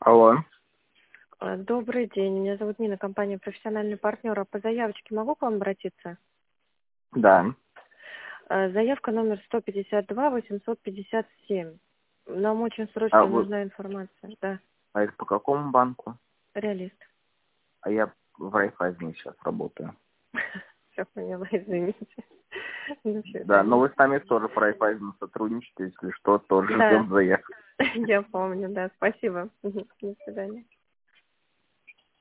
Алло, Добрый день, меня зовут Нина, компания «Профессиональный партнер». А по заявочке могу к вам обратиться? да. Заявка номер 152-857. Нам очень А срочно вы, нужна информация. Да, а это по какому банку? реалист. А я в Райфайзене сейчас работаю. Все поняла, извините. До Да, но свидания. вы с нами тоже по Райфайзену сотрудничаете, если что, тоже Да, ждем заявки. я помню, да, спасибо. До свидания.